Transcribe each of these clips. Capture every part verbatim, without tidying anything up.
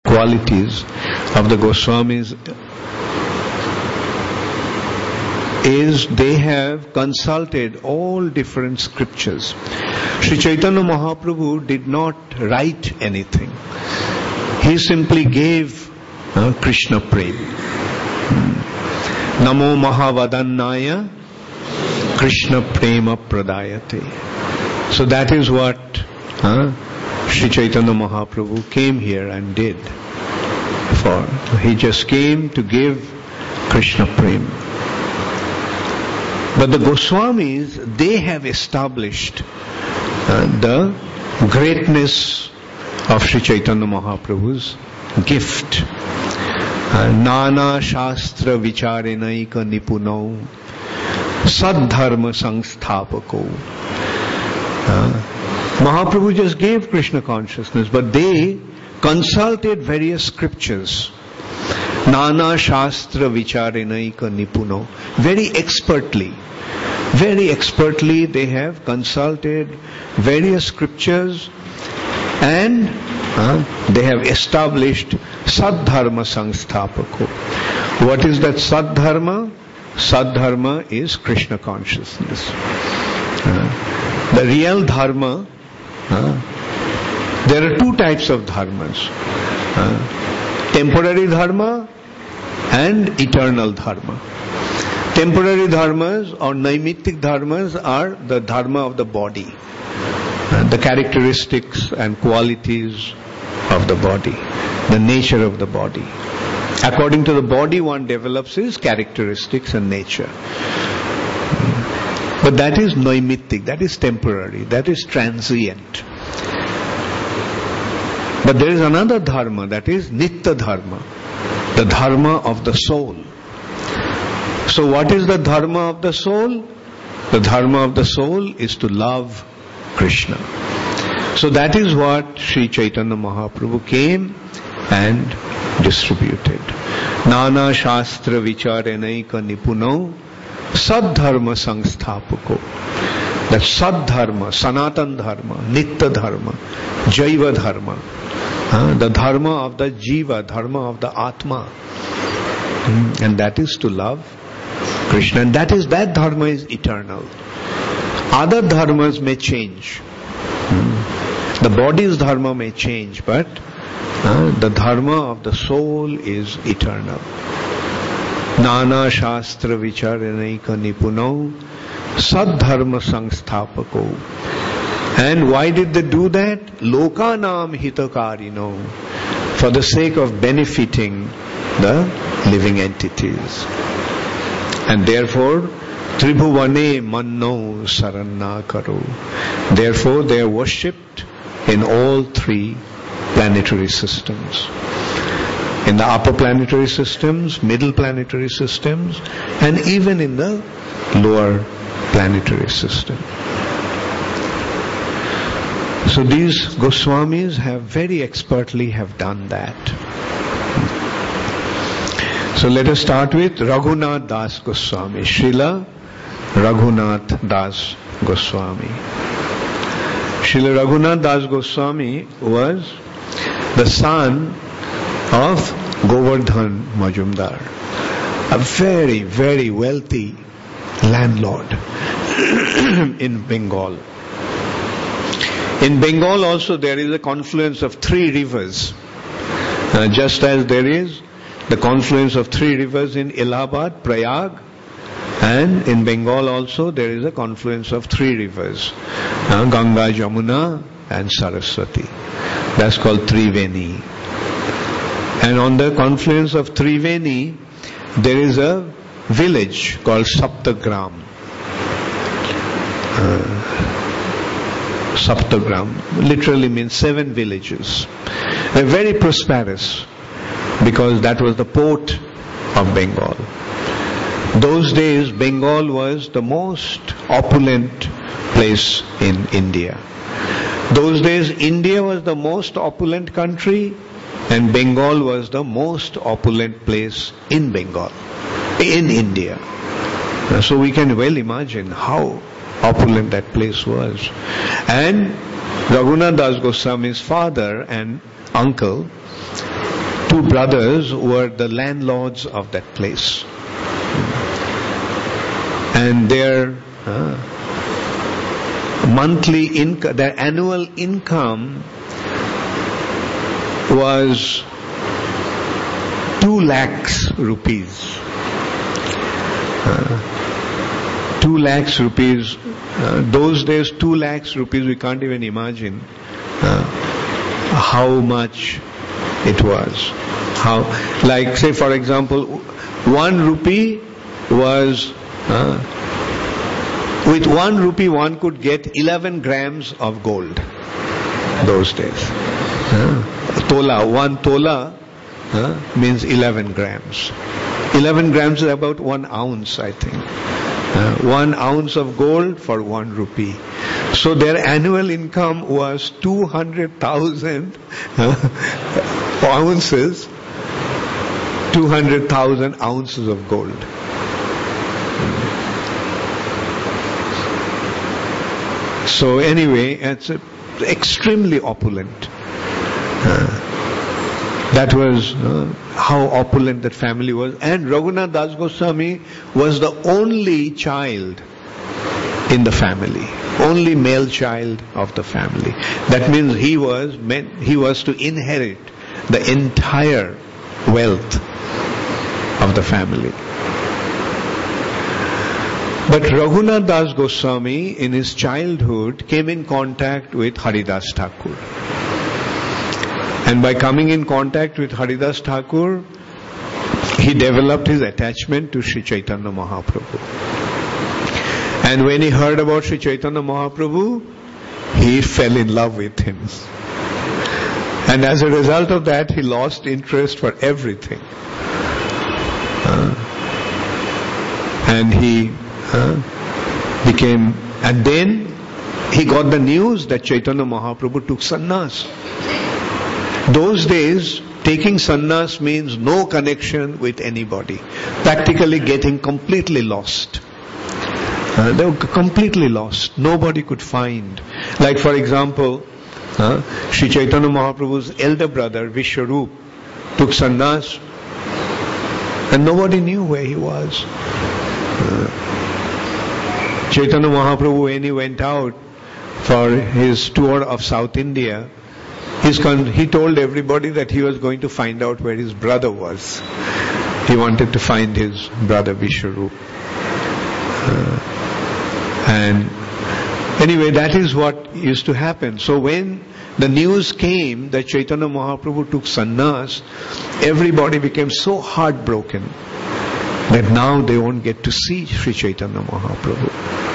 qualities of the Goswamis is they have consulted all different scriptures. Sri Chaitanya Mahaprabhu did not write anything. He simply gave uh, Krishna Prem. Namo Mahavadannaya Krishna Prema Pradayate. So that is what uh, Sri Chaitanya Mahaprabhu came here and did. For he just came to give Krishna Prem. But the Goswamis, they have established uh, the greatness of Sri Chaitanya Mahaprabhu's gift. Uh, Nana Shastra Vicharenaika Nipunau Sadharma Sangstapako. Uh, Mahaprabhu just gave Krishna consciousness, but they consulted various scriptures. Nana Shastra Vicharenaika Nipuno. Very expertly. Very expertly they have consulted various scriptures and uh, they have established Sadharma Sangstapako. What is that Sadharma? Sadharma is Krishna consciousness. Uh, the real Dharma, uh, there are two types of dharmas. Uh, temporary Dharma and eternal Dharma. Temporary dharmas or naimittic dharmas are the dharma of the body, the characteristics and qualities of the body, the nature of the body. According to the body, one develops his characteristics and nature. But that is naimittic, that is temporary, that is transient. But there is another dharma, that is nitya dharma, the dharma of the soul. So what is the dharma of the soul? The dharma of the soul is to love Krishna. So that is what Sri Chaitanya Mahaprabhu came and distributed. Nana Shastra Vicharenaika Nipunau Sadharma Sangstapako. That Sadharma, Sanatan Dharma, Nitya Dharma, Jaiva Dharma, uh, the dharma of the Jiva, dharma of the Atma. Mm, and that is to love Krishna. And that is, that dharma is eternal. Other dharmas may change. Hmm. The body's dharma may change, but uh, the dharma of the soul is eternal. Nana Shastra Vicharenaika Nipunau Sadharma Sangstapako. And why did they do that? Lokanam Hitakarino. For the sake of benefiting the living entities. And therefore, Tribhuvane Manno Saranna Karo. Therefore, they are worshipped in all three planetary systems. In the upper planetary systems, middle planetary systems, and even in the lower planetary system. So these Goswamis have very expertly have done that. So let us start with Raghunath Das Goswami, Srila Raghunath Das Goswami. Srila Raghunath Das Goswami was the son of Govardhan Majumdar, a very, very wealthy landlord in Bengal. In Bengal also there is a confluence of three rivers, uh, just as there is the confluence of three rivers in Allahabad, Prayag, and in Bengal also there is a confluence of three rivers, uh, Ganga, Jamuna and Saraswati. That's called Triveni. And on the confluence of Triveni there is a village called Saptagram. Uh, Saptagram literally means seven villages. They're very prosperous, because that was the port of Bengal. Those days, Bengal was the most opulent place in India. Those days, India was the most opulent country, and Bengal was the most opulent place in Bengal, in India. So we can well imagine how opulent that place was. And Raghunath Das Goswami's father and uncle, two brothers were the landlords of that place. And their uh, monthly income, their annual income was two lakhs rupees. Uh, two lakhs rupees. Uh, those days, two lakhs rupees, we can't even imagine uh, how much it was. How, like, say, for example, one rupee was, uh, with one rupee one could get eleven grams of gold those days. Uh, tola, one tola uh, means eleven grams. eleven grams is about one ounce, I think. Uh, one ounce of gold for one rupee. So their annual income was two hundred thousand uh, ounces, two hundred thousand ounces of gold. So anyway, it's a, extremely opulent. Uh, That was uh, how opulent that family was. And Raghunath Das Goswami was the only child in the family, only male child of the family. That means he was meant, he was to inherit the entire wealth of the family. But Raghunath Das Goswami in his childhood came in contact with Haridas Thakur. And by coming in contact with Haridas Thakur, he developed his attachment to Sri Chaitanya Mahaprabhu. And when he heard about Sri Chaitanya Mahaprabhu, he fell in love with him. And as a result of that, he lost interest for everything. Uh, and he uh, became, and then he got the news that Chaitanya Mahaprabhu took sannyas. Those days, taking sannyas means no connection with anybody. Practically getting completely lost. Uh, they were completely lost. Nobody could find. Like for example, uh, Sri Chaitanya Mahaprabhu's elder brother, Vishwarup, took sannyas and nobody knew where he was. Uh, Chaitanya Mahaprabhu, when he went out for his tour of South India, He's con- he told everybody that he was going to find out where his brother was. He wanted to find his brother Vishwarup. Uh, and anyway, that is what used to happen. So when the news came that Chaitanya Mahaprabhu took sannyas, everybody became so heartbroken that now they won't get to see Sri Chaitanya Mahaprabhu.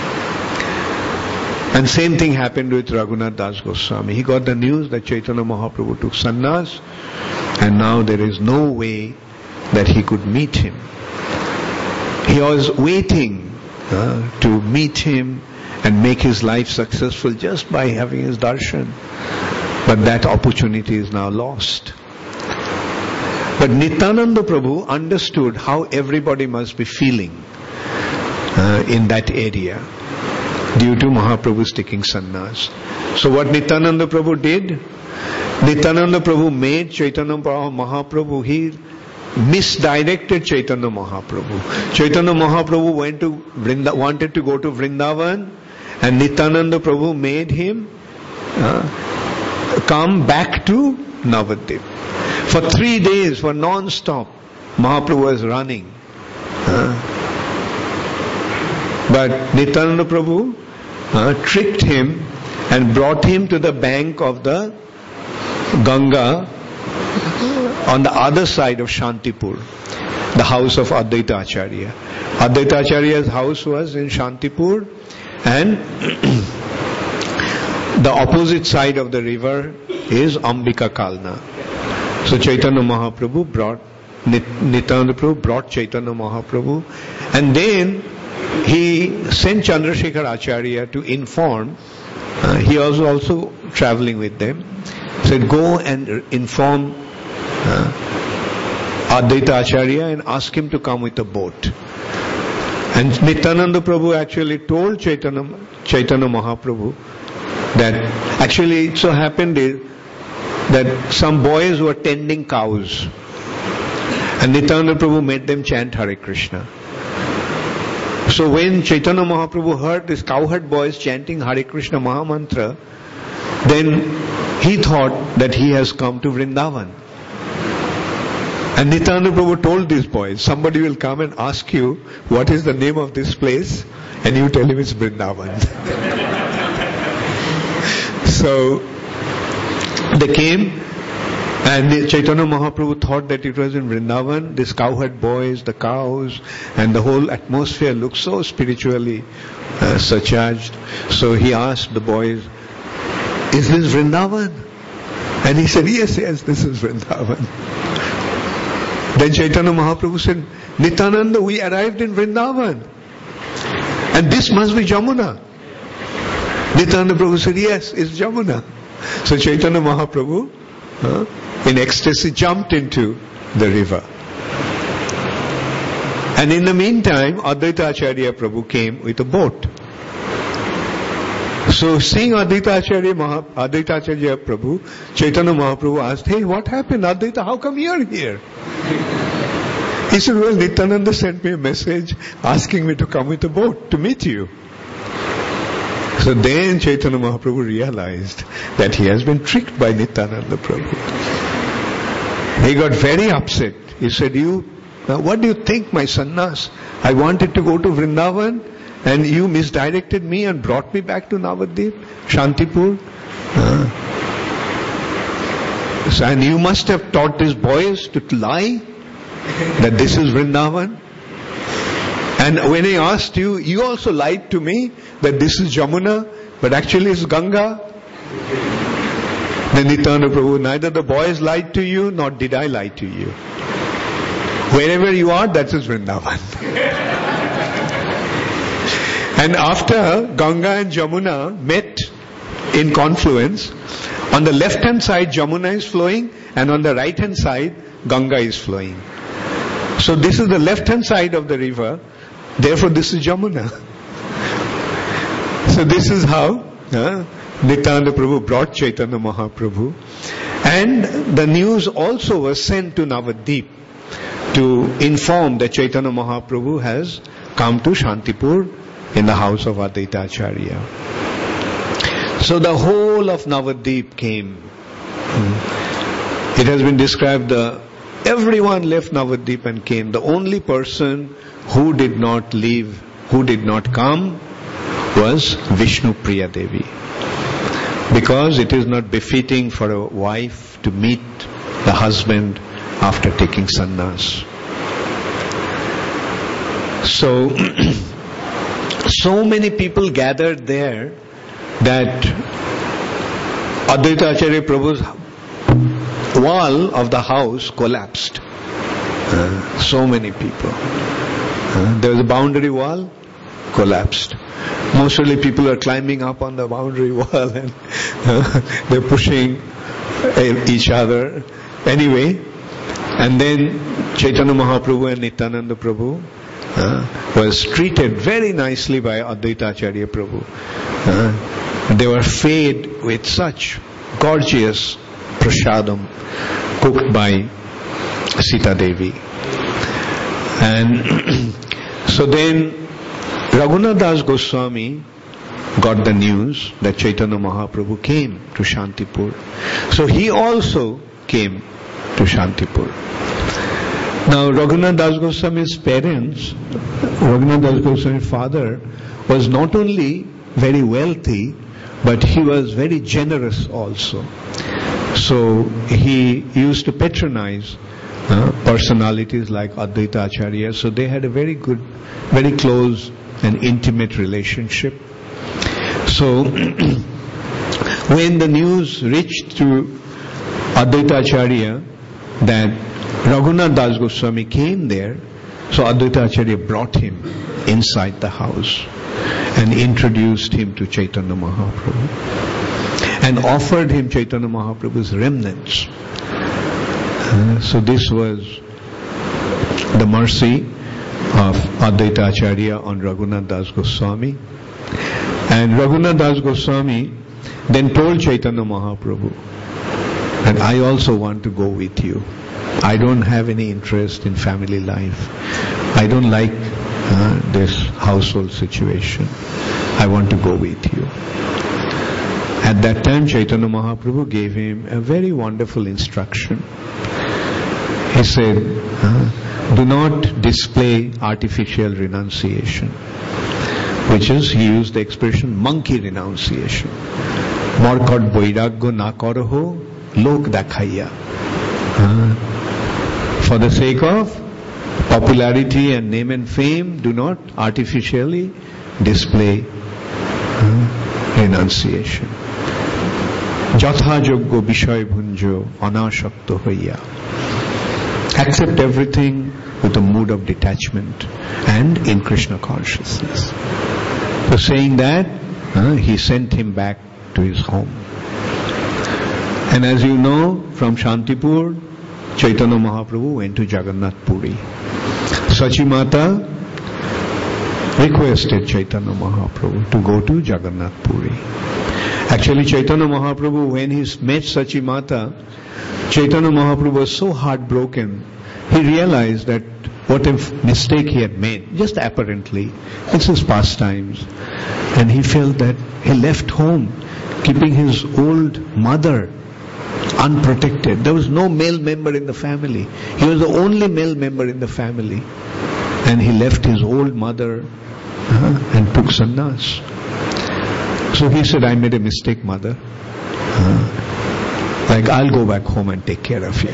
And same thing happened with Raghunath Das Goswami. He got the news that Chaitanya Mahaprabhu took sannyas, and now there is no way that he could meet him. He was waiting uh, to meet him and make his life successful just by having his darshan. But that opportunity is now lost. But Nityananda Prabhu understood how everybody must be feeling uh, in that area, due to Mahaprabhu's taking sannyas. So what Nityananda Prabhu did, Nityananda Prabhu made Chaitanya Mahaprabhu, he misdirected Chaitanya Mahaprabhu. Chaitanya Mahaprabhu went to Vrinda, wanted to go to Vrindavan, and Nityananda Prabhu made him uh, come back to Navadvip. For three days, for non-stop, Mahaprabhu was running. Uh, but Nityananda Prabhu Uh, tricked him and brought him to the bank of the Ganga on the other side of Shantipur, the house of Advaita Acharya. Advaita Acharya's house was in Shantipur, and the opposite side of the river is Ambika Kalna. So Chaitanya Mahaprabhu brought, Nityananda Prabhu brought Chaitanya Mahaprabhu, and then he sent Chandrasekhar Acharya to inform. Uh, he was also traveling with them. He said, go and inform uh, Advaita Acharya and ask him to come with a boat. And Nityananda Prabhu actually told Chaitanya, Chaitanya Mahaprabhu that actually it so happened is that some boys were tending cows And Nityananda Prabhu made them chant Hare Krishna. So when Chaitanya Mahaprabhu heard these cowherd boys chanting Hare Krishna Mahamantra, then he thought that he has come to Vrindavan. And Nityananda Prabhu told these boys, somebody will come and ask you, what is the name of this place? And you tell him it's Vrindavan. So, they came, and Chaitanya Mahaprabhu thought that it was in Vrindavan. These cowherd boys, the cows, and the whole atmosphere looked so spiritually uh, surcharged. So he asked the boys, is this Vrindavan? And he said, yes, yes, this is Vrindavan. Then Chaitanya Mahaprabhu said, Nityananda, we arrived in Vrindavan. And this must be Jamuna. Nityananda Prabhu said, yes, it's Jamuna. So Chaitanya Mahaprabhu, uh, in ecstasy, jumped into the river. And in the meantime, Advaita Acharya Prabhu came with a boat. So seeing Advaita Acharya, Maha, Advaita Acharya Prabhu, Chaitanya Mahaprabhu asked, hey, what happened, Advaita? How come you're here? He said, well, Nityananda sent me a message asking me to come with a boat to meet you. So then Chaitanya Mahaprabhu realized that he has been tricked by Nityananda Prabhu. He got very upset. He said, you, uh, what do you think, my sannyas? I wanted to go to Vrindavan and you misdirected me and brought me back to Navadvip, Shantipur. Uh, so, and you must have taught these boys to lie that this is Vrindavan. And when I asked you, you also lied to me that this is Jamuna, but actually it's Ganga. Then Nityananda Prabhu, neither the boys lied to you, nor did I lie to you. Wherever you are, that is Vrindavan. And after Ganga and Jamuna met in confluence, on the left hand side Jamuna is flowing, and on the right hand side Ganga is flowing. So this is the left hand side of the river, therefore this is Jamuna. So this is how uh, Nityananda Prabhu brought Chaitanya Mahaprabhu. And the news also was sent to Navadvip to inform that Chaitanya Mahaprabhu has come to Shantipur in the house of Advaita Acharya. So the whole of Navadvip came. It has been described, the everyone left Navadvip and came. The only person who did not leave, who did not come, was Vishnu Priya Devi. Because it is not befitting for a wife to meet the husband after taking sannyas. So, so many people gathered there that Advaita Acharya Prabhu's wall of the house collapsed. Uh, so many people. Uh, there was a boundary wall, collapsed. Mostly people are climbing up on the boundary wall and uh, they're pushing each other. Anyway, and then Chaitanya Mahaprabhu and Nityananda Prabhu uh, was treated very nicely by Advaita Acharya Prabhu. Uh, they were fed with such gorgeous prasadam cooked by Sita Devi. And so then Raghunath Das Goswami got the news that Chaitanya Mahaprabhu came to Shantipur. So he also came to Shantipur. Now Raghunath Das Goswami's parents, Raghunath Das Goswami's father, was not only very wealthy, but he was very generous also. So he used to patronize uh, personalities like Advaita Acharya. So they had a very good, very close and intimate relationship. So when the news reached to Advaita Acharya that Raghunath Das Goswami came there, so Advaita Acharya brought him inside the house and introduced him to Chaitanya Mahaprabhu and offered him Chaitanya Mahaprabhu's remnants. Uh, so this was the mercy of Advaita Acharya on Raghunath Das Goswami. And Raghunath Das Goswami then told Chaitanya Mahaprabhu, and I also want to go with you. I don't have any interest in family life. I don't like uh, this household situation. I want to go with you. At that time, Chaitanya Mahaprabhu gave him a very wonderful instruction. He said, uh, do not display artificial renunciation, which is, he used the expression monkey renunciation. Markot boiragyo na karaho lok dakhaiya. For the sake of popularity and name and fame, do not artificially display uh, renunciation. Jatha yogyo vishay bhunjo anashakto hoiya. Accept everything with a mood of detachment and in Krishna consciousness. So saying that, uh, he sent him back to his home. And as you know, from Shantipur, Chaitanya Mahaprabhu went to Jagannath Puri. Sachi Mata requested Chaitanya Mahaprabhu to go to Jagannath Puri. Actually, Chaitanya Mahaprabhu, when he met Sachi Mata, Chaitanya Mahaprabhu was so heartbroken, he realized that what a mistake he had made, just apparently. It's his pastimes. And he felt that he left home, keeping his old mother unprotected. There was no male member in the family. He was the only male member in the family. And he left his old mother uh, and took sannyas. So he said, I made a mistake, mother. Uh, like, I'll go back home and take care of you.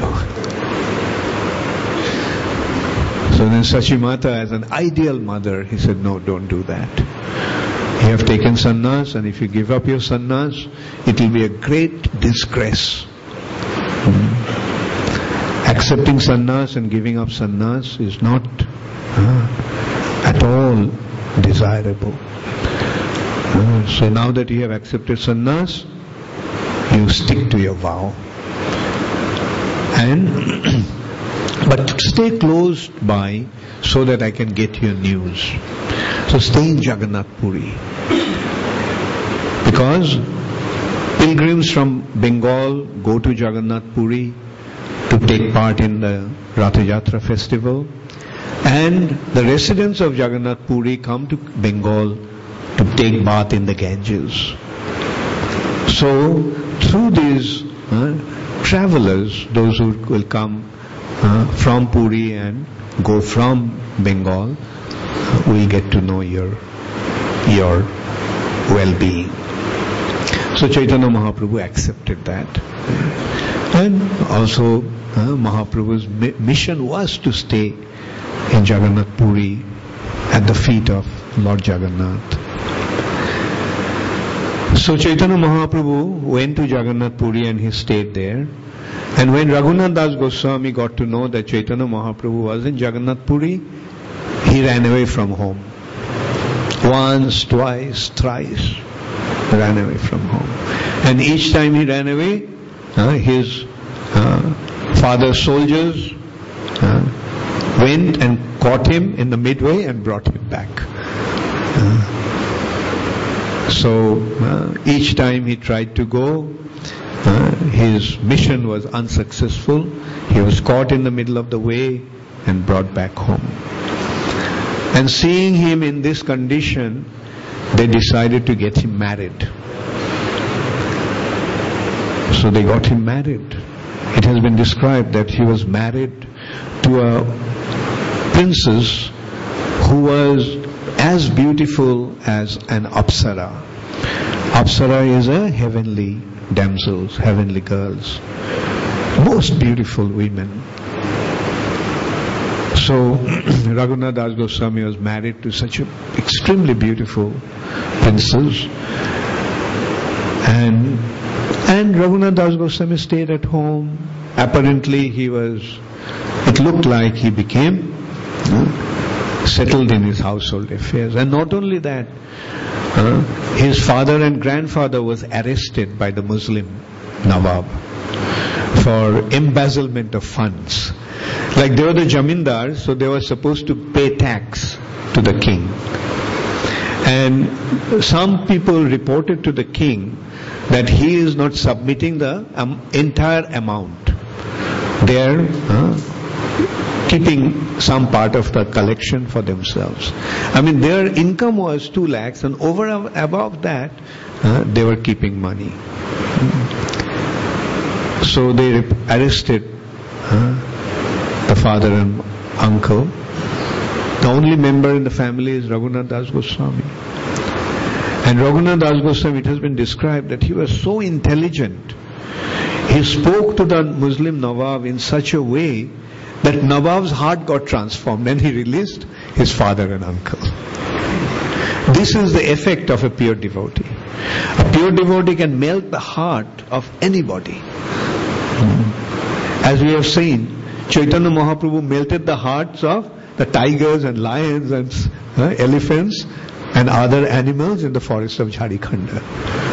So then Sachi Mata, as an ideal mother, he said, no, don't do that. You have taken sannyas, and if you give up your sannyas, it will be a great disgrace. Hmm. Accepting sannyas and giving up sannyas is not uh, at all desirable. Uh, so now that you have accepted sannyas, you stick to your vow. And but stay close by so that I can get your news. So stay in Jagannath Puri. Because pilgrims from Bengal go to Jagannath Puri to take part in the Ratha Yatra festival, and the residents of Jagannath Puri come to Bengal to take bath in the Ganges. So through these uh, travelers, those who will come uh, from Puri and go from Bengal, uh, will get to know your your well-being. So Chaitanya Mahaprabhu accepted that. And also uh, Mahaprabhu's mi- mission was to stay in Jagannath Puri at the feet of Lord Jagannath. So Chaitanya Mahaprabhu went to Jagannath Puri and he stayed there. And when Raghunath Das Goswami got to know that Chaitanya Mahaprabhu was in Jagannath Puri, he ran away from home. Once, twice, thrice, ran away from home. And each time he ran away, uh, his uh, father's soldiers uh, went and caught him in the midway and brought him back. Uh, so uh, each time he tried to go, uh, his mission was unsuccessful. He was caught in the middle of the way and brought back home. And seeing him in this condition, they decided to get him married. So they got him married. It has been described that he was married to a princess who was as beautiful as an Apsara. Apsara is a heavenly damsels, heavenly girls. Most beautiful women. So Raghunath Das Goswami was married to such an extremely beautiful princess. And and Raghunath Das Goswami stayed at home. Apparently he was, it looked like he became you know, settled in his household affairs. And not only that, uh, his father and grandfather was arrested by the Muslim Nawab for embezzlement of funds. Like they were the jamindars, so they were supposed to pay tax to the king. And some people reported to the king that he is not submitting the um, entire amount they are uh, keeping some part of the collection for themselves. I mean, their income was two lakhs, and over and above that, uh, they were keeping money. So they arrested uh, the father and uncle. The only member in the family is Raghunath Das Goswami. And Raghunath Das Goswami, it has been described that he was so intelligent. He spoke to the Muslim Nawab in such a way that Nawab's heart got transformed and he released his father and uncle. This is the effect of a pure devotee. A pure devotee can melt the heart of anybody. As we have seen, Chaitanya Mahaprabhu melted the hearts of the tigers and lions and uh, elephants and other animals in the forest of Jharikhanda.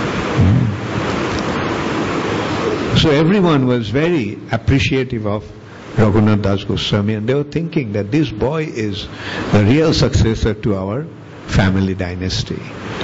Mm. So everyone was very appreciative of Raghunath Das Goswami, and they were thinking that this boy is the real successor to our family dynasty.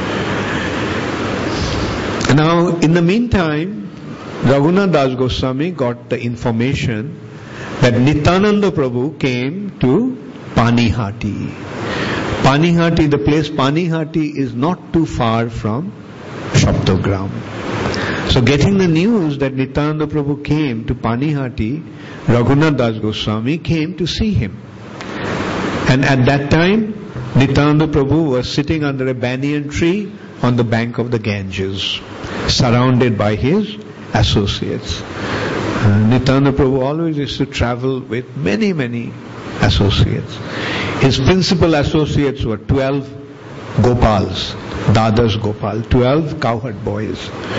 Now, in the meantime, Raghunath Das Goswami got the information that Nityananda Prabhu came to Panihati. Panihati, the place Panihati is not too far from Shaptogram. So getting the news that Nityananda Prabhu came to Panihati, Raghunath Das Goswami came to see him. And at that time, Nityananda Prabhu was sitting under a banyan tree on the bank of the Ganges, surrounded by his associates. Uh, Nityananda Prabhu always used to travel with many, many associates. His principal associates were twelve Gopals, Dadas Gopal, twelve cowherd boys.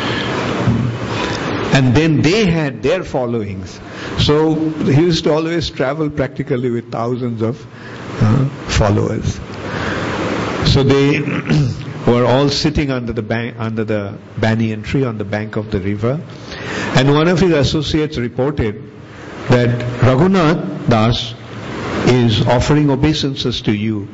And then they had their followings. So he used to always travel practically with thousands of uh, followers. So they were all sitting under the bank, under the banyan tree on the bank of the river. And one of his associates reported that Raghunath Das is offering obeisances to you.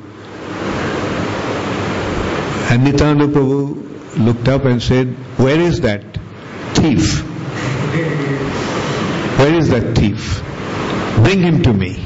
And Nityananda Prabhu looked up and said, where is that thief? Where is that thief? Bring him to me.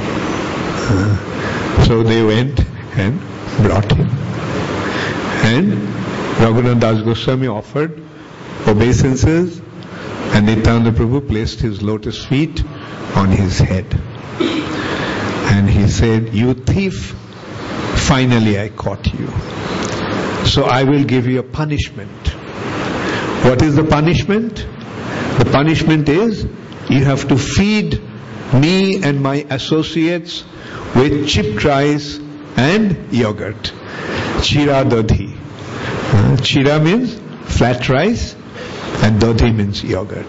Uh, so they went and brought him. And Raghunath Das Goswami offered obeisances, and Nityananda Prabhu placed his lotus feet on his head. And he said, you thief, finally I caught you. So I will give you a punishment. What is the punishment? The punishment is, you have to feed me and my associates with chipped rice and yogurt. Chira dodhi. Uh, chira means flat rice and dodhi means yogurt.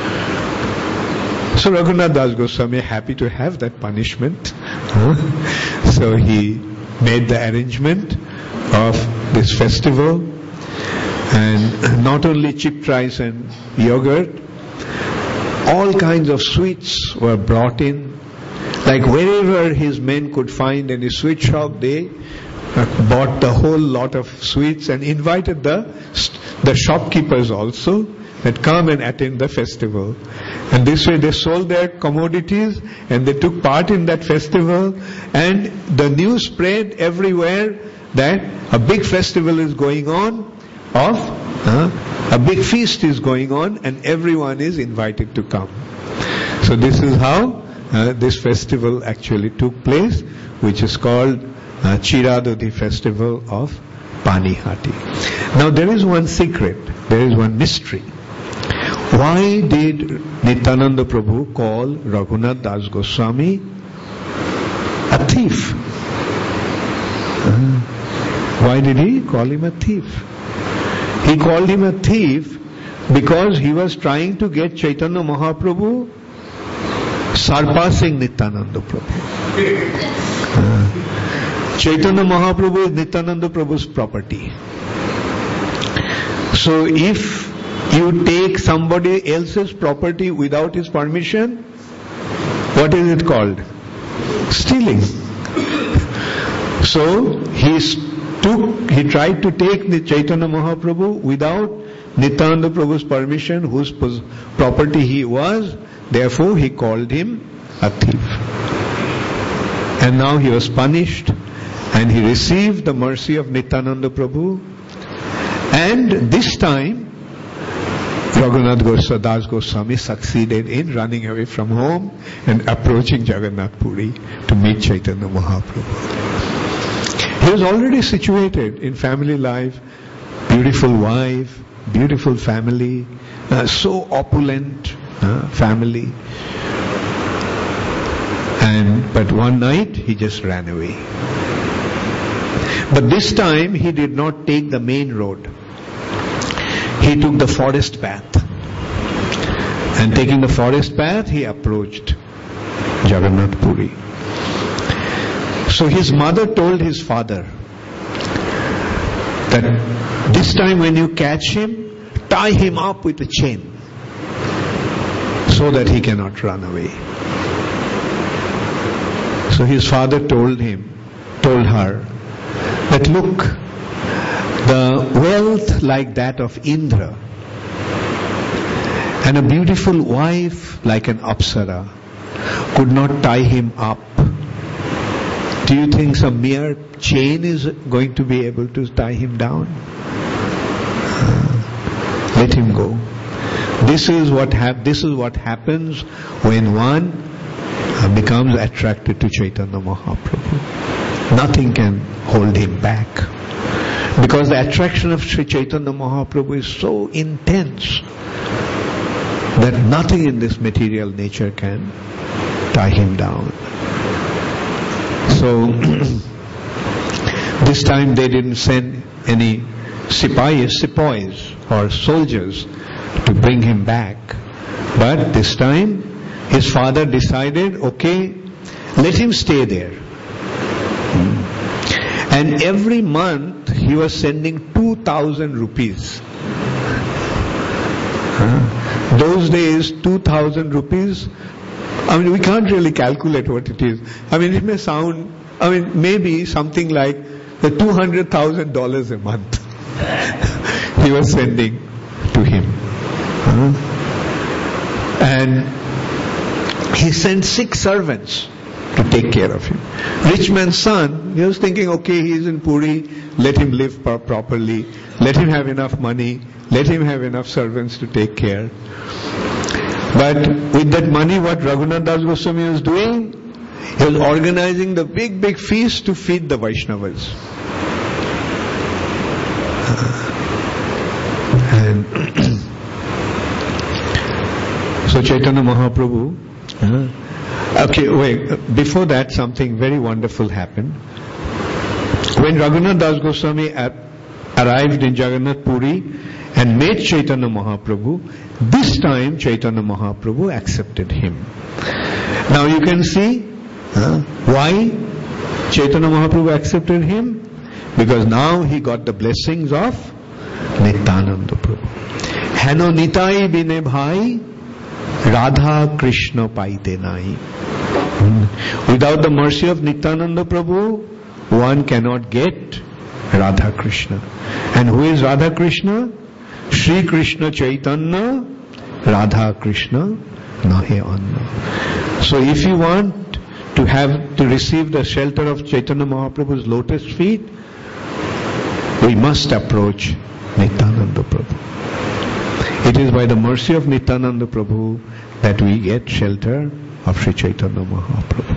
So Raghunath Das Goswami happy to have that punishment. Uh, so he made the arrangement of this festival, and not only chipped rice and yogurt, all kinds of sweets were brought in. Like wherever his men could find any sweet shop, they bought the whole lot of sweets and invited the the shopkeepers also that come and attend the festival. And this way they sold their commodities and they took part in that festival, and the news spread everywhere that a big festival is going on, of uh, a big feast is going on, and everyone is invited to come. So this is how uh, this festival actually took place, which is called uh, Chiradodi festival of Panihati. Now there is one secret, there is one mystery. Why did Nityananda Prabhu call Raghunath Das Goswami a thief? Uh, why did he call him a thief? He called him a thief because he was trying to get Chaitanya Mahaprabhu surpassing Nityananda Prabhu. Uh, Chaitanya Mahaprabhu is Nityananda Prabhu's property. So if you take somebody else's property without his permission, what is it called? Stealing. So he took, he tried to take the Chaitanya Mahaprabhu without Nityananda Prabhu's permission, whose property he was. Therefore he called him a thief. And now he was punished, and he received the mercy of Nityananda Prabhu. And this time, Raghunath Goswami, Das Goswami succeeded in running away from home and approaching Jagannath Puri to meet Chaitanya Mahaprabhu. He was already situated in family life, beautiful wife, beautiful family, uh, so opulent uh, family. And but one night he just ran away. But this time he did not take the main road. He took the forest path. And taking the forest path, he approached Jagannath Puri. So his mother told his father that this time when you catch him, tie him up with a chain so that he cannot run away. So his father told him, told her that look, the wealth like that of Indra and a beautiful wife like an Apsara could not tie him up. Do you think some mere chain is going to be able to tie him down? Uh, let him go. This is what hap- This is what happens when one uh, becomes attracted to Chaitanya Mahaprabhu. Nothing can hold him back. Because the attraction of Sri Chaitanya Mahaprabhu is so intense that nothing in this material nature can tie him down. So, this time they didn't send any sipais, sepoys or soldiers to bring him back. But this time, his father decided, okay, let him stay there. And every month he was sending two thousand rupees. Huh? Those days, two thousand rupees, I mean, we can't really calculate what it is. I mean, it may sound, I mean, maybe something like the two hundred thousand dollars a month he was sending to him. Huh? And he sent six servants to take care of him. Rich man's son, he was thinking, okay, he's in Puri, let him live pro- properly, let him have enough money, let him have enough servants to take care. But with that money, what Raghunath Das Goswami was doing, he was organizing the big, big feast to feed the Vaishnavas. And so Chaitanya Mahaprabhu, uh, okay, wait, before that something very wonderful happened. When Raghunath Das Goswami arrived in Jagannath Puri and met Chaitanya Mahaprabhu, this time Chaitanya Mahaprabhu accepted him. Now you can see uh, why Chaitanya Mahaprabhu accepted him, because now he got the blessings of Nityananda Prabhu. Hano nitai bine bhai, Radha Krishna paite nai. Without the mercy of Nityananda Prabhu, one cannot get Radha Krishna. And who is Radha Krishna? Shri Krishna Chaitanya, Radha Krishna nahe anna. So if you want to have to receive the shelter of Chaitanya Mahaprabhu's lotus feet, we must approach Nityananda Prabhu. It is by the mercy of Nityananda Prabhu that we get shelter of Sri Chaitanya Mahaprabhu.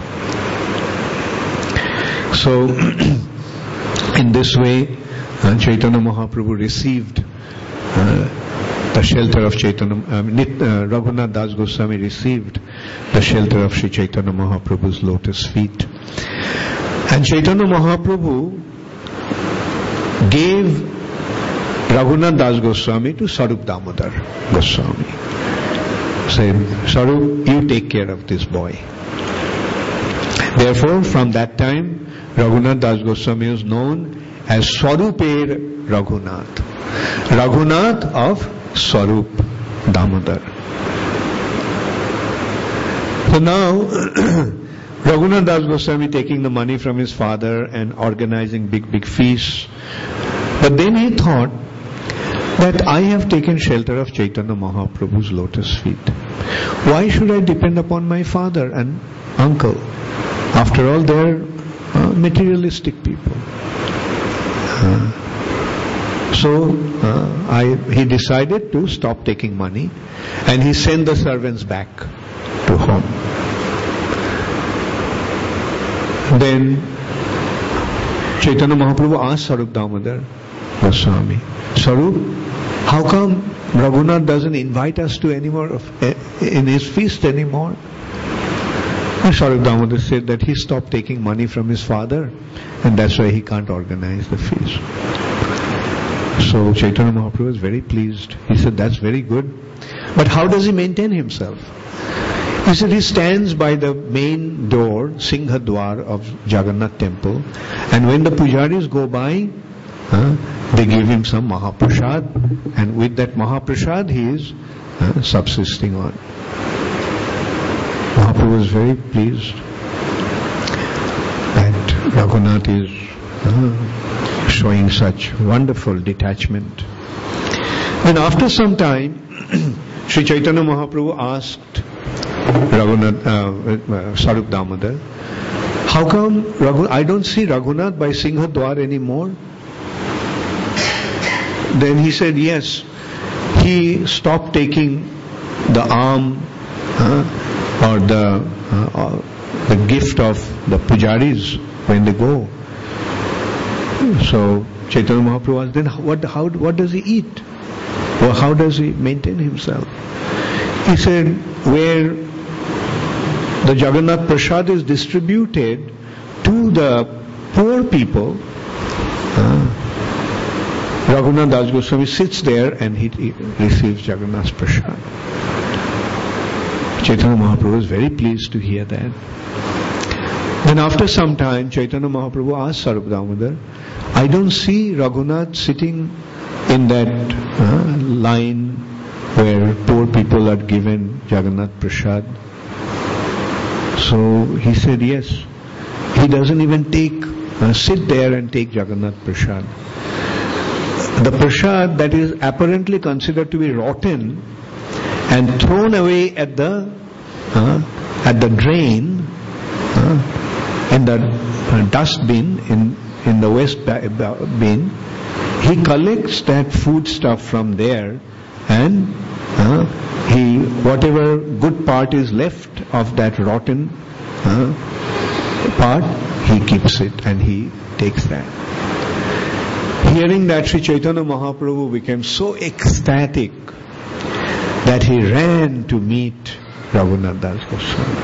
So, in this way, uh, Chaitanya Mahaprabhu received uh, the shelter of Chaitanya, uh, Nit, uh, Raghunath Das Goswami received the shelter of Sri Chaitanya Mahaprabhu's lotus feet. And Chaitanya Mahaprabhu gave Raghunath Das Goswami to Sarup Damodar Goswami. Said, Sarup, you take care of this boy. Therefore, from that time, Raghunath Das Goswami is known as Swaruper Raghunath. Raghunath of Swarup Damodar. So now, Raghunath Das Goswami taking the money from his father and organizing big, big feasts. But then he thought that I have taken shelter of Chaitanya Mahaprabhu's lotus feet. Why should I depend upon my father and uncle? After all, they're uh, materialistic people. Uh, so uh, I, he decided to stop taking money, and he sent the servants back to home. Then Chaitanya Mahaprabhu asked Sarup Damodar Goswami, Sarup, how come Raghunath doesn't invite us to any more of, in his feast anymore? And Sarup Damodar said that he stopped taking money from his father, and that's why he can't organize the feast. So Chaitanya Mahaprabhu was very pleased. He said, that's very good. But how does he maintain himself? He said he stands by the main door, Singha Dwar of Jagannath temple, and when the pujaris go by, uh, they give him some Mahaprasad, and with that Mahaprasad he is uh, subsisting on. Mahaprabhu was very pleased that Raghunath is uh, showing such wonderful detachment. Then after some time, Sri Chaitanya Mahaprabhu asked Raghunath, uh, uh, Sarup Damodar, how come Raghu- I don't see Raghunath by Singha Dwar anymore? Then he said, yes, he stopped taking the alms uh, or the uh, or the gift of the pujaris when they go. So Chaitanya Mahaprabhu asked, then what, how, what does he eat? Or how does he maintain himself? He said, where the Jagannath Prasad is distributed to the poor people, uh, Raghunath Das Goswami sits there and he, he receives Jagannath Prasad. Chaitanya Mahaprabhu was very pleased to hear that. Then after some time, Chaitanya Mahaprabhu asked Sarup Damodar, I don't see Raghunath sitting in that uh, line where poor people are given Jagannath Prasad. So he said, yes, he doesn't even take, uh, sit there and take Jagannath Prasad. The Prasad that is apparently considered to be rotten and thrown away at the uh, at the drain, uh, in the uh, dustbin, in in the waste bin, he collects that food stuff from there, and uh, he whatever good part is left of that rotten uh, part, he keeps it and he takes that. Hearing that, Sri Chaitanya Mahaprabhu became so ecstatic that he ran to meet Raghunath Das Goswami.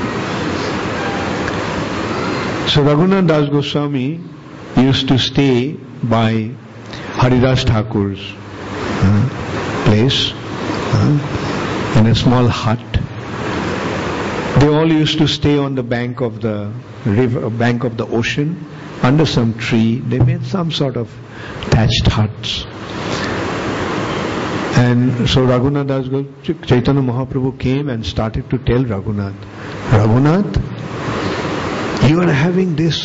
So Raghunath Das Goswami used to stay by Haridas Thakur's uh, place uh, in a small hut. They all used to stay on the bank of the river, bank of the ocean, under some tree. They made some sort of thatched huts. And so Raghunath Das Goswami, Chaitanya Mahaprabhu came and started to tell Raghunath, Raghunath, you are having this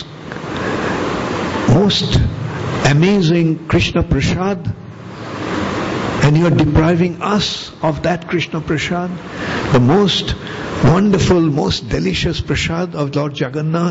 most amazing Krishna Prasad, and you are depriving us of that Krishna Prasad, the most wonderful, most delicious Prasad of Lord Jagannath.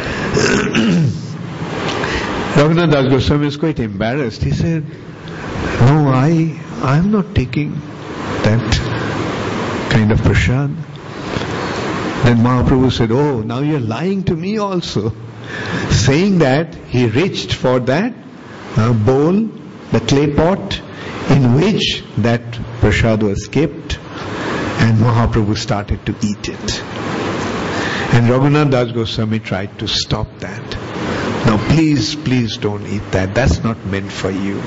Raghunath Das Goswami is quite embarrassed. He said, no, I I am not taking that kind of Prasad. Then Mahaprabhu said, oh, now you are lying to me also. Saying that, he reached for that uh, bowl, the clay pot, in which that Prasad was kept, and Mahaprabhu started to eat it. And Raghunath Das Goswami tried to stop that. Now please, please don't eat that. That's not meant for you.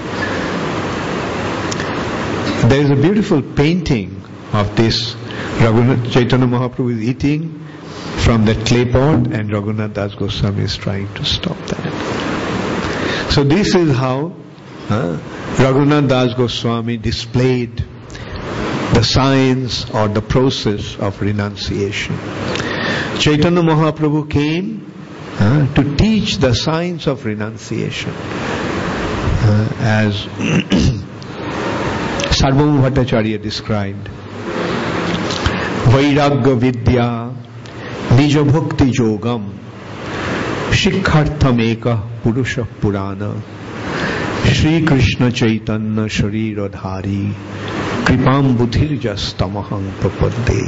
There is a beautiful painting of this. Raghunath Chaitanya Mahaprabhu is eating from that clay pot, and Raghunath Das Goswami is trying to stop that. So this is how uh, Raghunath Das Goswami displayed the science or the process of renunciation. Chaitanya Mahaprabhu came uh, to teach the science of renunciation, uh, as Sarvabhauma Bhattacharya described, vairagya vidya nija bhakti yogam shikhartham eka purusha purana Shri Krishna Chaitanya Sharira Dhari Kripam Buddhirjas Tamaham Prapadde.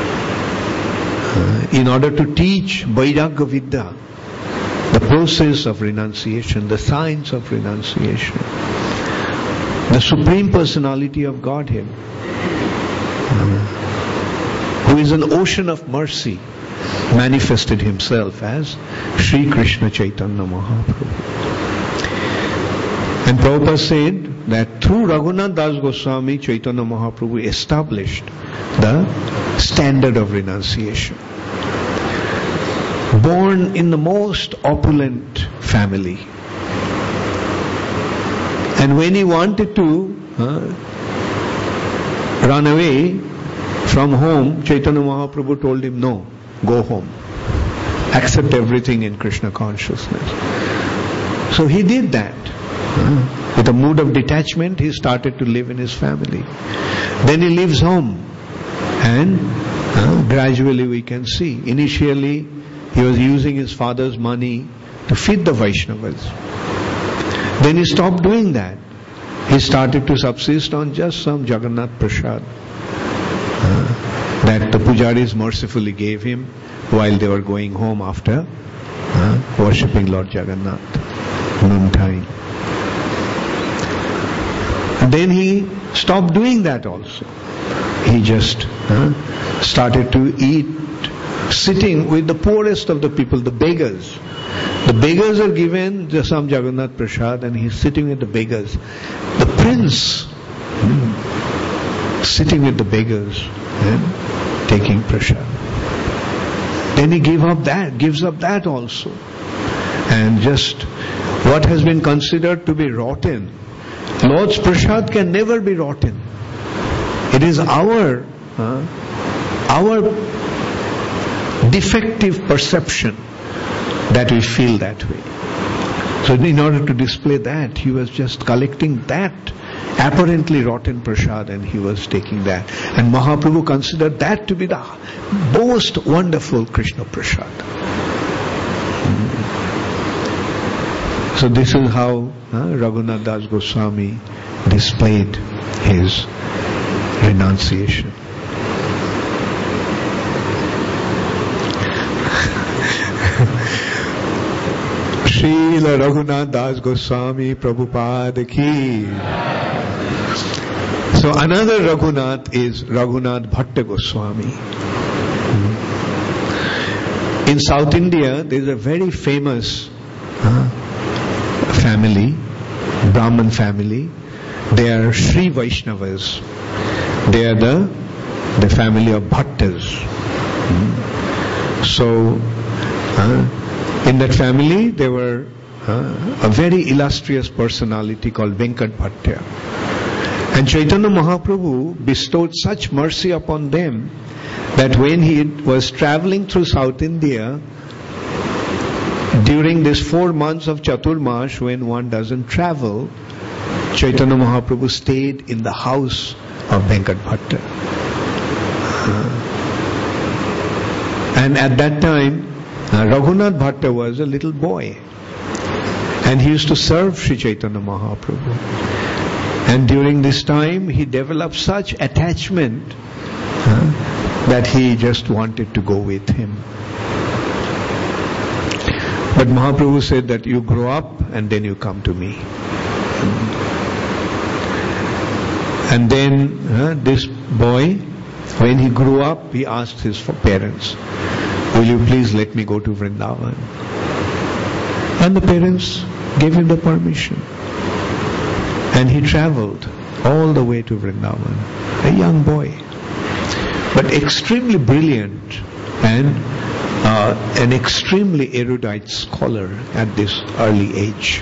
Uh, in order to teach Vairagya Vidya, the process of renunciation, the science of renunciation, the Supreme Personality of Godhead, uh, who is an ocean of mercy, manifested himself as Shri Krishna Chaitanya Mahaprabhu. And Prabhupada said that through Raghunath Das Goswami, Chaitanya Mahaprabhu established the standard of renunciation. Born in the most opulent family. And when he wanted to uh, run away from home, Chaitanya Mahaprabhu told him, no, go home. Accept everything in Krishna consciousness. So he did that. With a mood of detachment, he started to live in his family. Then he leaves home, and uh, gradually we can see. Initially, he was using his father's money to feed the Vaishnavas. Then he stopped doing that. He started to subsist on just some Jagannath Prasad uh, that the pujaris mercifully gave him while they were going home after uh, worshipping Lord Jagannath noontime. Then he stopped doing that also. He just uh, started to eat sitting with the poorest of the people, the beggars. The beggars are given just some Jagannath Prasad and he's sitting with the beggars. The prince hmm, sitting with the beggars and taking Prasad. Then he gave up that, gives up that also. And just what has been considered to be rotten, Lord's Prasad can never be rotten. It is our uh, our defective perception that we feel that way. So in order to display that, he was just collecting that apparently rotten prasad and he was taking that. And Mahaprabhu considered that to be the most wonderful Krishna prasad. So this is how uh, Raghunath Das Goswami displayed his renunciation. Srila Raghunath Das Goswami Prabhupada ki. So another Raghunath is Raghunath Bhatta Goswami. In South India, there is a very famous uh, family, Brahman family. They are Sri Vaishnavas. They are the the family of Bhattas. So, uh, in that family, there were uh, a very illustrious personality called Venkat Bhattya. And Chaitanya Mahaprabhu bestowed such mercy upon them that when he was traveling through South India, during this four months of Chaturmash, when one doesn't travel, Chaitanya Mahaprabhu stayed in the house of Venkat Bhatta. Uh, and at that time, uh, Raghunath Bhatta was a little boy. And he used to serve Sri Chaitanya Mahaprabhu. And during this time, he developed such attachment uh, that he just wanted to go with him. But Mahaprabhu said that you grow up and then you come to me. And then uh, this boy, when he grew up, he asked his parents, will you please let me go to Vrindavan? And the parents gave him the permission. And he traveled all the way to Vrindavan, a young boy, but extremely brilliant and uh, an extremely erudite scholar at this early age.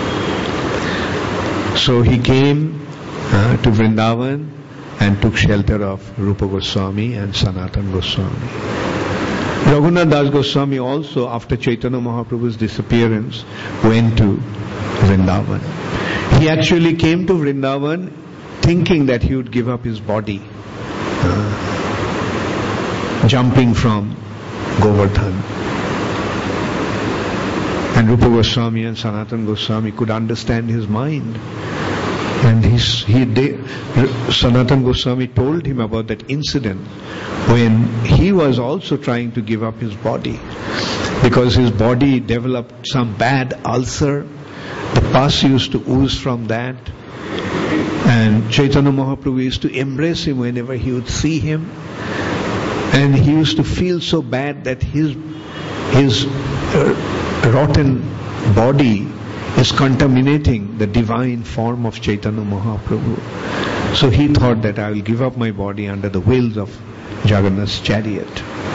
So he came uh, to Vrindavan and took shelter of Rupa Goswami and Sanatana Goswami. Raghunath Das Goswami also, after Chaitanya Mahaprabhu's disappearance, went to Vrindavan. He actually came to Vrindavan thinking that he would give up his body. Uh, jumping from Govardhan. And Rupa Goswami and Sanatana Goswami could understand his mind. And he's, he, they, Sanatana Goswami told him about that incident when he was also trying to give up his body because his body developed some bad ulcer. The pus used to ooze from that. And Chaitanya Mahaprabhu used to embrace him whenever he would see him. And he used to feel so bad that his, his uh, rotten body is contaminating the divine form of Chaitanya Mahaprabhu. So he thought that I will give up my body under the wheels of Jagannath's chariot.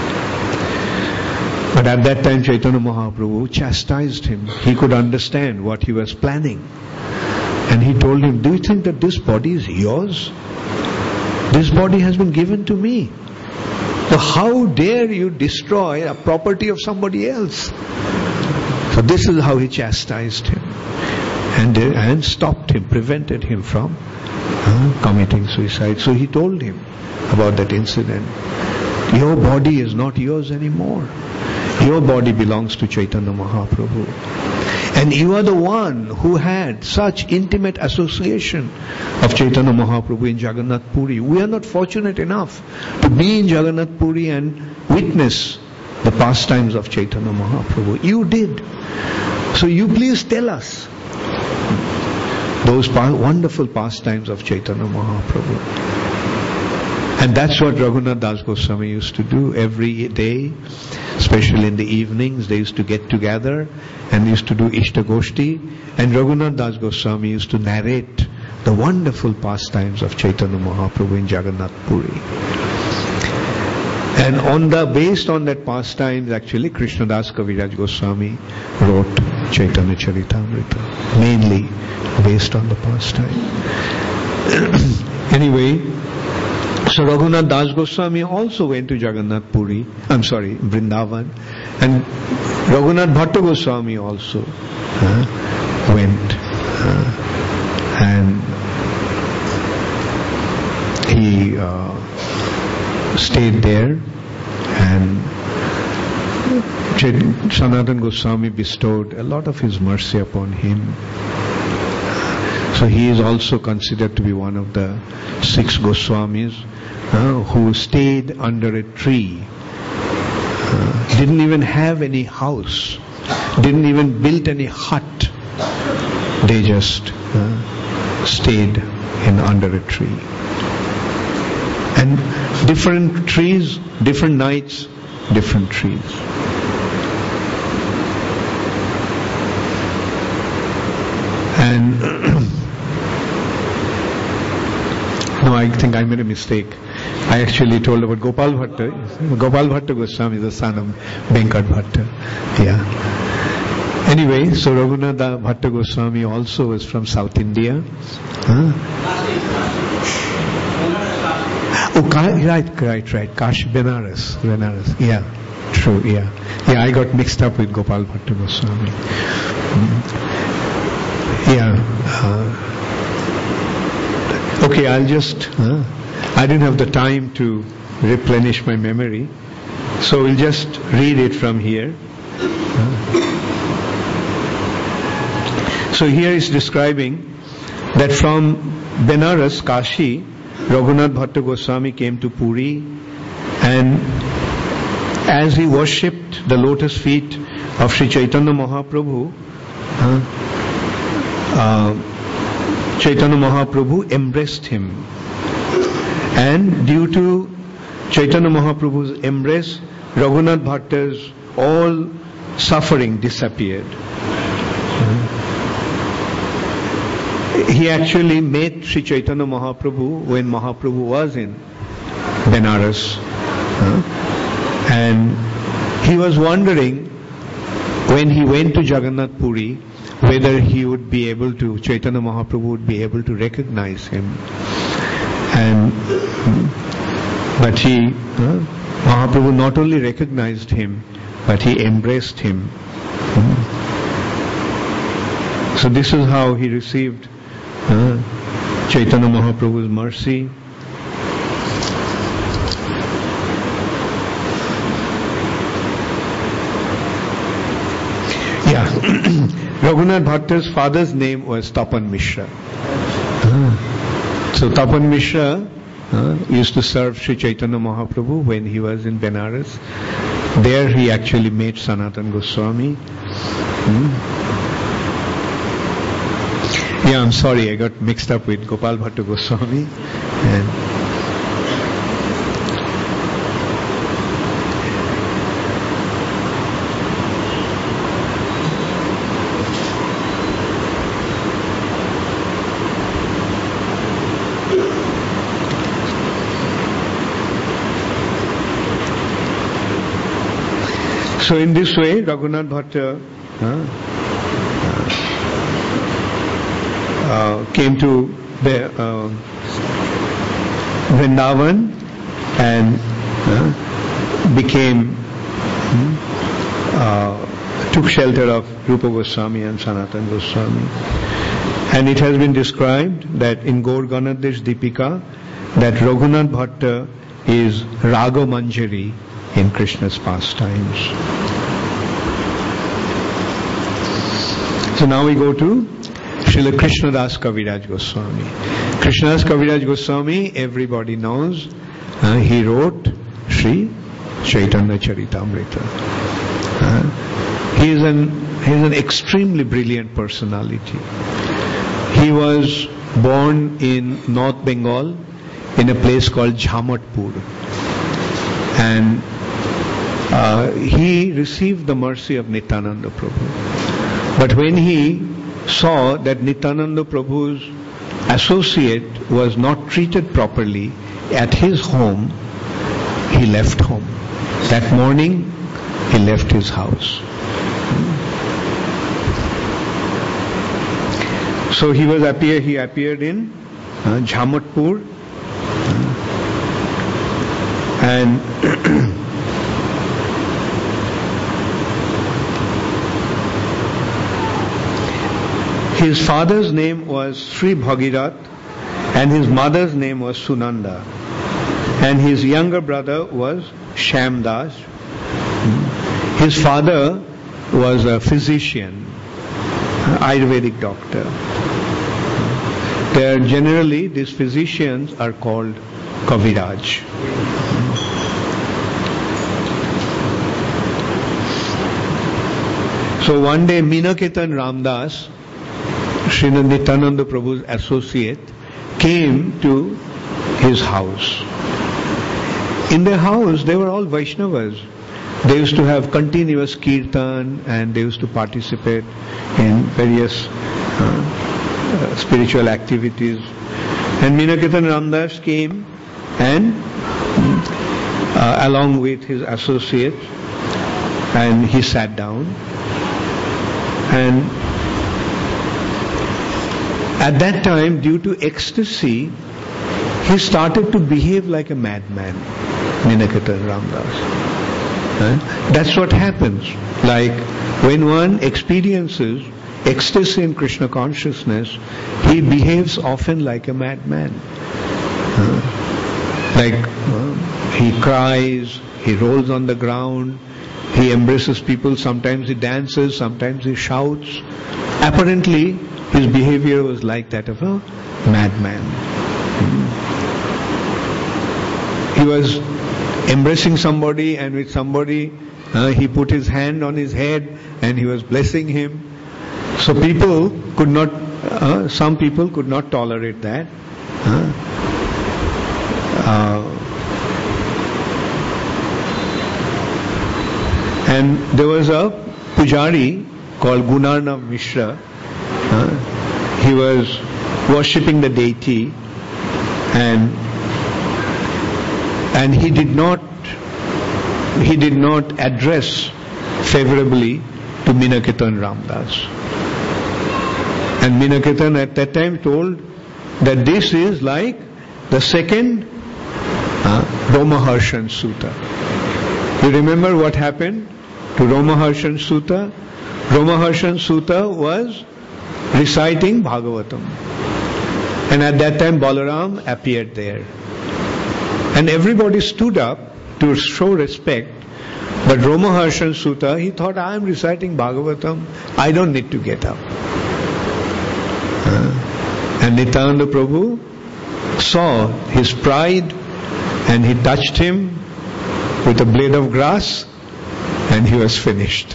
But at that time Chaitanya Mahaprabhu chastised him. He could understand what he was planning. And he told him, do you think that this body is yours? This body has been given to me. So how dare you destroy a property of somebody else? So this is how he chastised him and, and stopped him, prevented him from uh, committing suicide. So he told him about that incident. Your body is not yours anymore. Your body belongs to Chaitanya Mahaprabhu. And you are the one who had such intimate association of Chaitanya Mahaprabhu in Jagannath Puri. We are not fortunate enough to be in Jagannath Puri and witness the pastimes of Chaitanya Mahaprabhu. You did. So you please tell us those pa- wonderful pastimes of Chaitanya Mahaprabhu. And that's what Raghunath Das Goswami used to do every day, especially in the evenings. They used to get together and used to do Ishtagoshti. And Raghunath Das Goswami used to narrate the wonderful pastimes of Chaitanya Mahaprabhu in Jagannath Puri. And on the based on that pastimes, actually, Krishnadas Kaviraj Goswami wrote Chaitanya Charitamrita, mainly based on the pastime. Anyway, so Raghunath Das Goswami also went to Jagannath Puri, I'm sorry, Vrindavan, and Raghunath Bhatta Goswami also uh, went uh, and he uh, stayed there, and Sanatana Goswami bestowed a lot of his mercy upon him. So he is also considered to be one of the six Goswamis uh, who stayed under a tree. Uh, didn't even have any house. Didn't even build any hut. They just uh, stayed in under a tree. And different trees, different nights, different trees. And no, I think I made a mistake. I actually told about Gopal Bhatta. Gopal Bhatta Goswami is the son of Venkat Bhatta. Yeah. Anyway, so Raghunath Bhatta Goswami also is from South India. Huh? Oh, right, right, right. Kashi, Benares, Benares. Yeah, true. Yeah, yeah. I got mixed up with Gopal Bhatta Goswami. Mm. Yeah. Uh, okay, I'll just. Uh, I didn't have the time to replenish my memory, so we'll just read it from here. Uh, so here is describing that from Benares, Kashi, Raghunath Bhatta Goswami came to Puri, and as he worshipped the lotus feet of Sri Chaitanya Mahaprabhu, uh, uh, Chaitanya Mahaprabhu embraced him. And due to Chaitanya Mahaprabhu's embrace, Raghunath Bhatta's all suffering disappeared. Uh, He actually met Sri Chaitanya Mahaprabhu when Mahaprabhu was in Benares. Uh, and he was wondering when he went to Jagannath Puri whether he would be able to, Chaitanya Mahaprabhu would be able to recognize him. And but he, uh, Mahaprabhu not only recognized him, but he embraced him. Uh, so this is how he received Uh, Chaitanya Mahaprabhu's mercy. Yeah. Raghunath Bhatta's father's name was Tapan Mishra. Uh, so Tapan Mishra uh, used to serve Sri Chaitanya Mahaprabhu when he was in Benares. There he actually met Sanatana Goswami. Hmm. Yeah, I'm sorry, I got mixed up with Gopal Bhatta Goswami. And so in this way, Raghunath Bhatta uh, uh, came to the, uh, Vrindavan and uh, became, uh, took shelter of Rupa Goswami and Sanatana Goswami. And it has been described that in Gaur Ganadhish Deepika, that Raghunath Bhatta is Raga Manjari in Krishna's pastimes. So now we go to Srila Krishnadas Kaviraj Goswami. Krishnadas Kaviraj Goswami, everybody knows, uh, he wrote Sri Chaitanya Charitamrita. Uh, he is an he is an extremely brilliant personality. He was born in North Bengal in a place called Jhamatpur, and uh, he received the mercy of Nityananda Prabhu. But when he saw that Nityananda Prabhu's associate was not treated properly at his home, he left home. That morning, he left his house. So he was appear. He appeared in uh, Jhamatpur, and his father's name was Sri Bhagirath, and his mother's name was Sunanda, and his younger brother was Shyamdas. His father was a physician, Ayurvedic doctor. There generally these physicians are called Kaviraj. So one day Minaketan Ramdas, Srila Nityananda Prabhu's associate, came to his house. In their house they were all Vaishnavas. They used to have continuous kirtan and they used to participate in various uh, uh, spiritual activities. And Minaketan Ramdas came and uh, along with his associate, and he sat down, and at that time, due to ecstasy, he started to behave like a madman, Minaketan Ramdas. Uh, that's what happens. Like when one experiences ecstasy in Krishna consciousness, he behaves often like a madman. Uh, like uh, he cries, he rolls on the ground, he embraces people, sometimes he dances, sometimes he shouts. Apparently, his behavior was like that of a madman. He was embracing somebody, and with somebody uh, he put his hand on his head and he was blessing him. So people could not, uh, some people could not tolerate that. Uh, uh, and there was a pujari called Gunarnav Mishra. Uh, he was worshipping the deity, and and he did not he did not address favorably to Minaketan Ramdas. And Minaketan at that time told that this is like the second uh, Romaharshan Sutta. You remember what happened to Romaharshan Sutta? Romaharshan Sutta was reciting Bhagavatam. And at that time Balaram appeared there. And everybody stood up to show respect But Romaharshan Sutta, he thought, I am reciting Bhagavatam, I don't need to get up. Uh, and Nityananda Prabhu saw his pride and he touched him with a blade of grass and he was finished.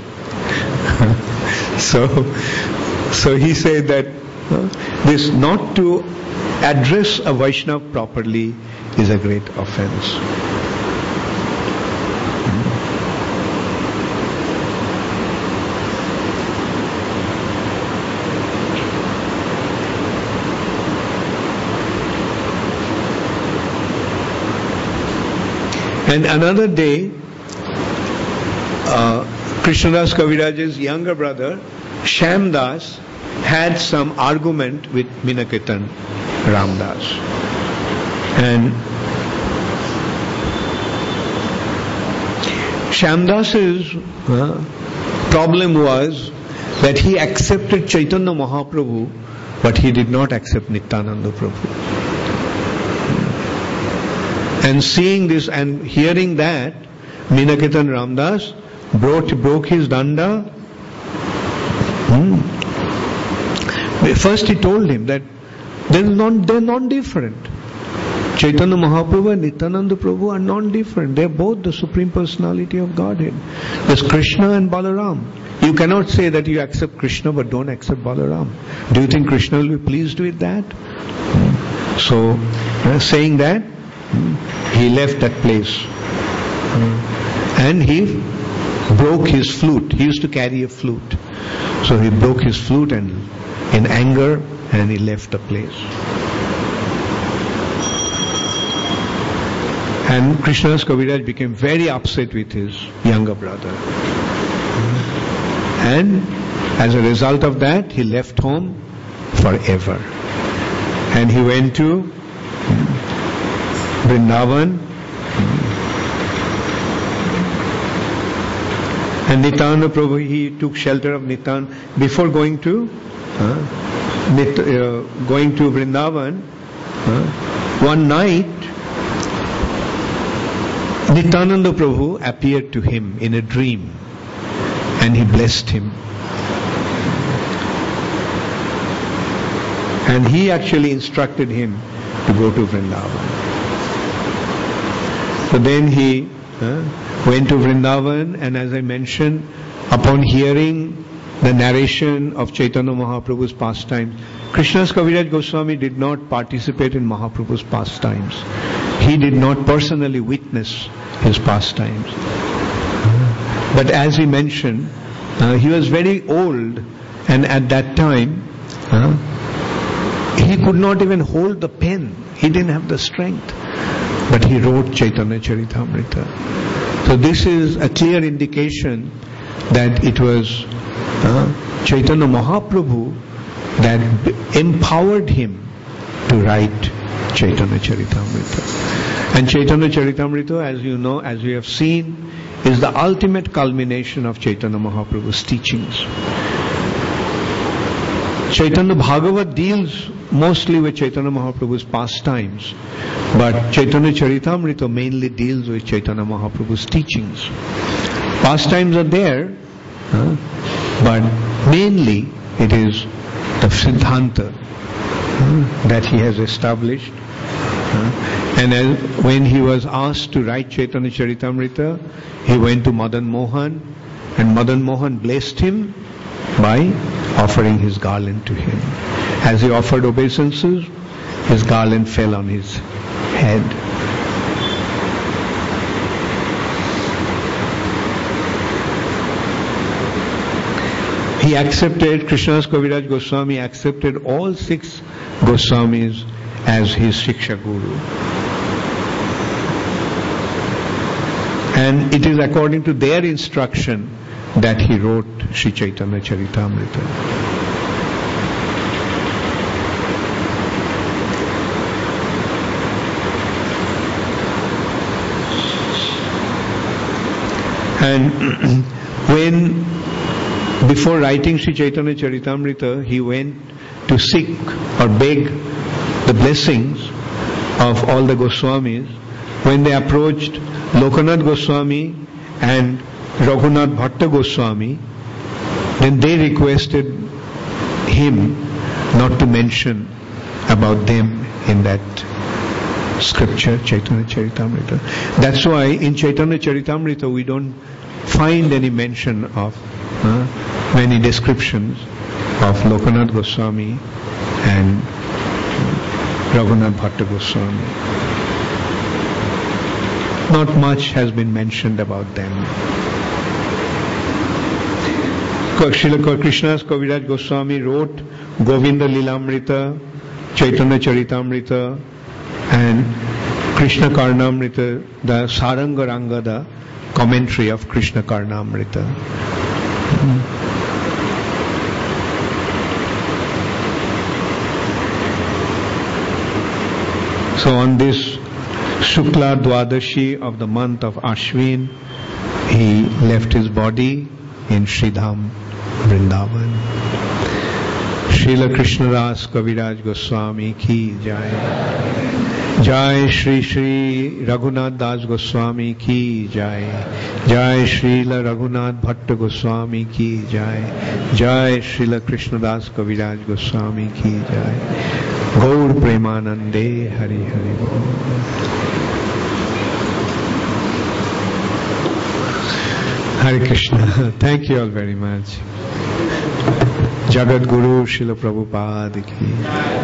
so, so he said that uh, this not to address a Vaishnava properly is a great offense. And another day, uh, Krishnadas Kaviraj's younger brother, Shyamdas, had some argument with Minakirtan Ramdas. And Shyamdas's uh, problem was that he accepted Chaitanya Mahaprabhu, but he did not accept Nityananda Prabhu. And seeing this and hearing that, Minakirtan Ramdas broke, broke his danda. Hmm. First he told him that they're not, they're non-different. Chaitanya Mahaprabhu and Nityananda Prabhu are non-different. They're both the Supreme Personality of Godhead. There's Krishna and Balaram. You cannot say that you accept Krishna but don't accept Balaram. Do you think Krishna will be pleased with that? Hmm. So, uh, saying that, he left that place. And he broke his flute. He used to carry a flute. So he broke his flute and in anger and he left the place. And Krishnadas Kaviraj became very upset with his younger brother. And as a result of that, he left home forever. And he went to Vrindavan, and Nityananda Prabhu, he took shelter of Nityananda before going to uh, Nit, uh, going to Vrindavan. Uh, one night, Nityananda Prabhu appeared to him in a dream, and he blessed him. And he actually instructed him to go to Vrindavan. So then he uh, went to Vrindavan, and as I mentioned, upon hearing the narration of Chaitanya Mahaprabhu's pastimes, Krishnadas Kaviraj Goswami did not participate in Mahaprabhu's pastimes. He did not personally witness his pastimes. But as he mentioned, uh, he was very old, and at that time, uh, he could not even hold the pen. He didn't have the strength. But he wrote Chaitanya Charitamrita. So this is a clear indication that it was uh, Chaitanya Mahaprabhu that empowered him to write Chaitanya Charitamrita. And Chaitanya Charitamrita, as you know, as we have seen, is the ultimate culmination of Chaitanya Mahaprabhu's teachings. Chaitanya Bhagavat deals mostly with Chaitanya Mahaprabhu's pastimes, but Chaitanya Charitamrita mainly deals with Chaitanya Mahaprabhu's teachings. Pastimes are there, uh, but mainly it is the Siddhanta uh, that he has established. Uh, and as, when he was asked to write Chaitanya Charitamrita, he went to Madan Mohan, and Madan Mohan blessed him by offering his garland to him. As he offered obeisances, his garland fell on his head. He accepted, Krishnadas Kaviraj Goswami accepted all six Goswamis as his Shiksha Guru. And it is according to their instruction that he wrote Sri Chaitanya Charitamrita. And when, before writing Sri Chaitanya Charitamrita, he went to seek or beg the blessings of all the Goswamis. When they approached Lokanath Goswami and Raghunath Bhatta Goswami, then they requested him not to mention about them in that scripture, Chaitanya Charitamrita. That's why in Chaitanya Charitamrita we don't find any mention of uh, many descriptions of Lokanath Goswami and Raghunath Bhatta Goswami. Not much has been mentioned about them. Srila Krishnadas Kaviraj Goswami wrote Govinda Lilamrita, Chaitanya Charitamrita, and Krishna Karnamrita, the Saranga Ranga, the commentary of Krishna Karnamrita. So on this Shukla Dwadashi of the month of Ashwin, he left his body in Sridham, Vrindavan. Srila Krishnadas Kaviraj Goswami ki jai. Jai Shri Shri Raghunath Das Goswami ki jai. Jai Srila Raghunath Bhatta Goswami ki jai. Jai Srila Krishnadas Kaviraj Goswami ki jai. Gaur Premanande Hari Hari Bol. Hare Krishna. Thank you all very much. Jagat Guru Srila Prabhupada ki.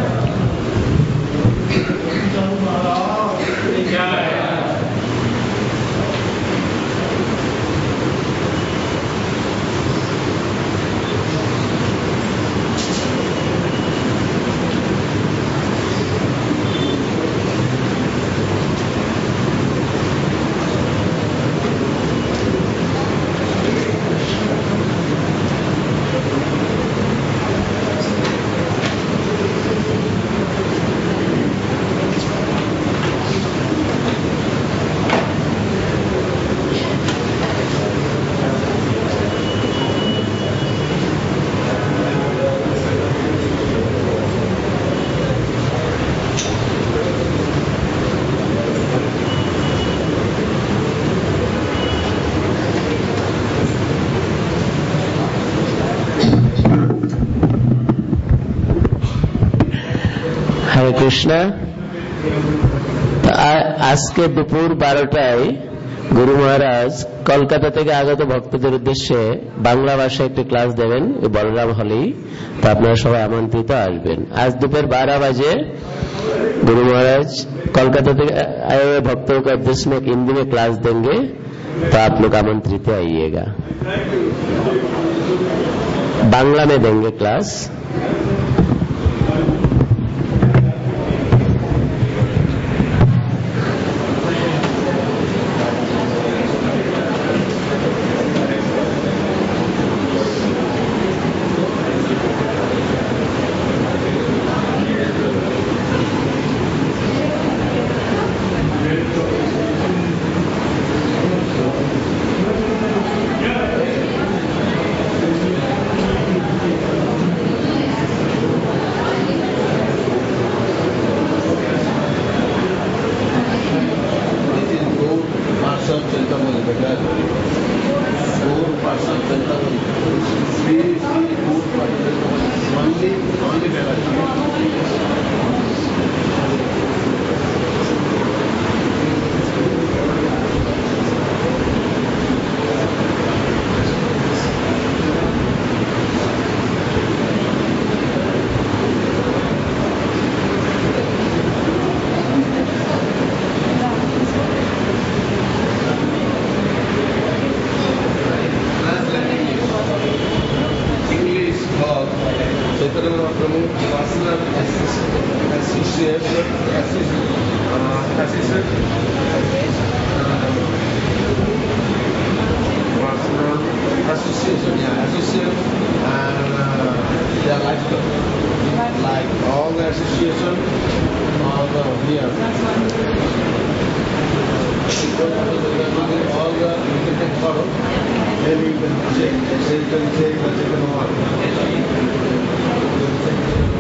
Krishna আজকে দুপুর বারোটায় গুরু মহারাজ কলকাতা থেকে আগত ভক্তদের উদ্দেশ্যে বাংলা ভাষায় একটি class দেবেন বলরাম হলেই। তো আপনারা সবাই আমন্ত্রিত আসবেন। आज दोपहर बारह बजे गुरु महाराज कोलकाता থেকে आए हुए भक्तों के उद्देश्य में हिंदी में क्लास देंगे, तो आप लोग आमंत्रित आइएगा। बांग्ला में देंगे class. Maybe you can check, you can check, you can check, you can check.